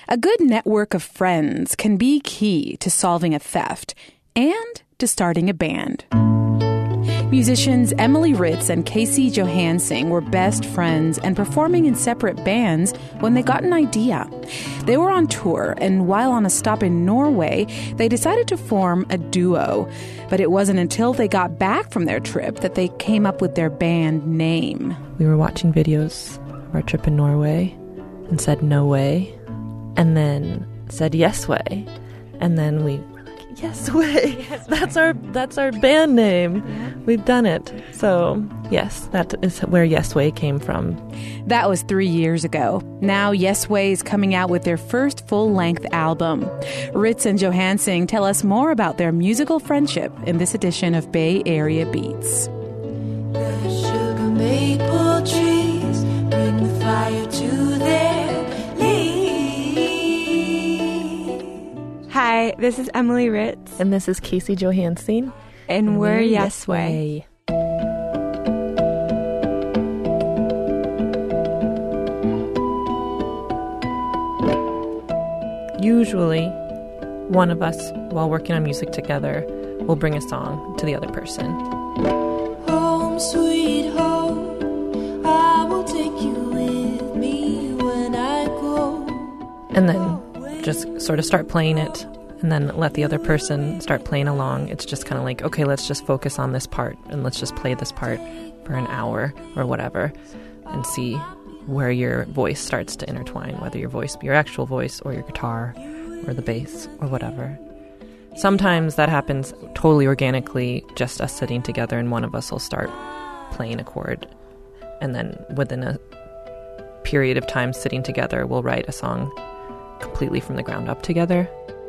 A good network of friends can be key to solving a theft and to starting a band. Musicians Emily Ritz and Casey Johansing were best friends and performing in separate bands when they got an idea. They were on tour, and while on a stop in Norway, they decided to form a duo. But it wasn't until they got back from their trip that they came up with their band name. We were watching videos of our trip in Norway and said no way, and then said yes way, and then we Yes Way. That's our band name. Yeah. We've done it. So, yes, that is where Yes Way came from. That was 3 years ago. Now Yes Way is coming out with their first full-length album. Ritz and Johansing tell us more about their musical friendship in this edition of Bay Area Beats. The sugar maple trees bring the fire to their leaves. Hi, this is Emily Ritz. And this is Casey Johansing. And we're Yes Way. Usually, one of us, while working on music together, will bring a song to the other person. Home, sweet home, I will take you with me when I go. And then just sort of start playing it, and then let the other person start playing along. It's just kind of like, okay, let's just focus on this part, and let's just play this part for an hour or whatever, and see where your voice starts to intertwine, whether your voice be your actual voice or your guitar or the bass or whatever. Sometimes that happens totally organically, just us sitting together, and one of us will start playing a chord, and then within a period of time sitting together, we'll write a song completely from the ground up together.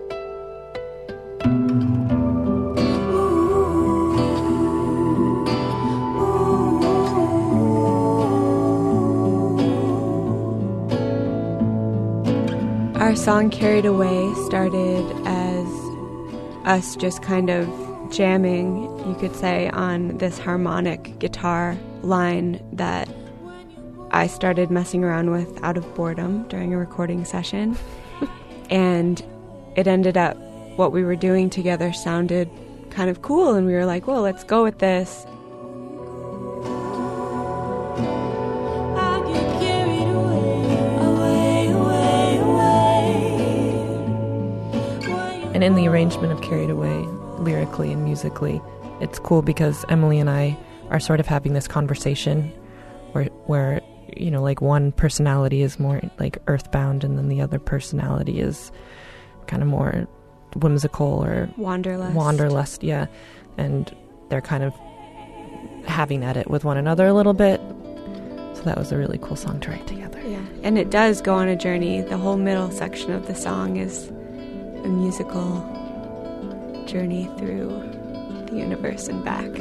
Our song Carried Away started as us just kind of jamming, you could say, on this harmonic guitar line that I started messing around with out of boredom during a recording session. And it ended up, what we were doing together sounded kind of cool, and we were like, well, let's go with this. And in the arrangement of Carried Away, lyrically and musically, it's cool because Emily and I are sort of having this conversation where you know, like one personality is more like earthbound, and then the other personality is kind of more whimsical or wanderlust, yeah. And they're kind of having at it with one another a little bit. So that was a really cool song to write together. Yeah, and it does go on a journey. The whole middle section of the song is a musical journey through the universe and back.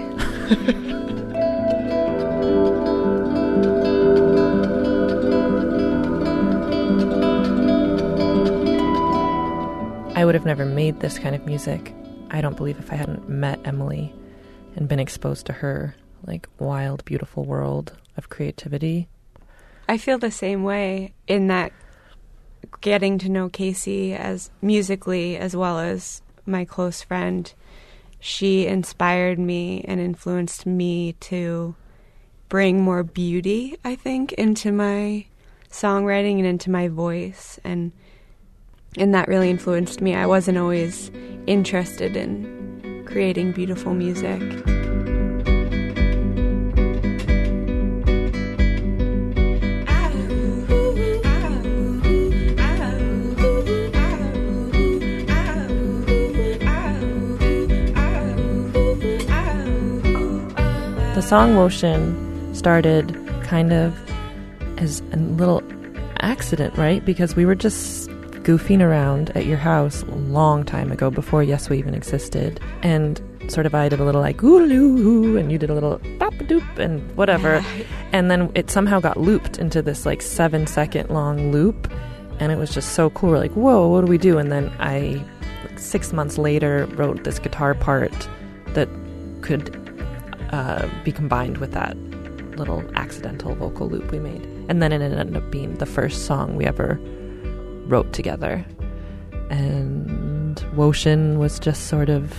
I would have never made this kind of music, I don't believe, if I hadn't met Emily and been exposed to her, like, wild, beautiful world of creativity. I feel the same way in that getting to know Casey as musically as well as my close friend, she inspired me and influenced me to bring more beauty, I think, into my songwriting and into my voice, and that really influenced me. I wasn't always interested in creating beautiful music. The song Motion started kind of as a little accident, right? Because we were just goofing around at your house a long time ago, before Yes Way even existed, and sort of I did a little like ooh, and you did a little bop-a-doop and whatever, and then it somehow got looped into this like 7-second long loop, and it was just so cool. We're like, whoa, what do we do? And then I, like 6 months later, wrote this guitar part that could be combined with that little accidental vocal loop we made, and then it ended up being the first song we ever wrote together. And Woshin was just sort of,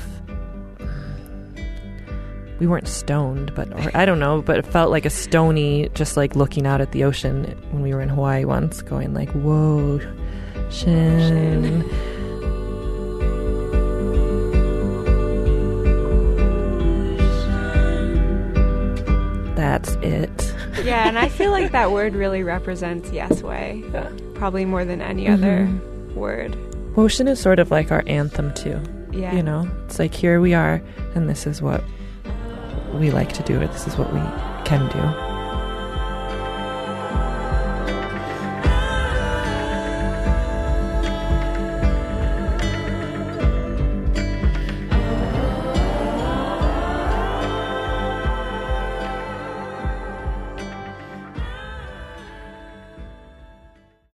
we weren't stoned, or I don't know, but it felt like a stony, just like looking out at the ocean when we were in Hawaii once, going like, whoa, Shin. That's it. Yeah, and I feel like that word really represents Yesway, probably more than any other word. Woshin is sort of like our anthem too. Yeah. You know, it's like, here we are, and this is what we like to do, or this is what we can do.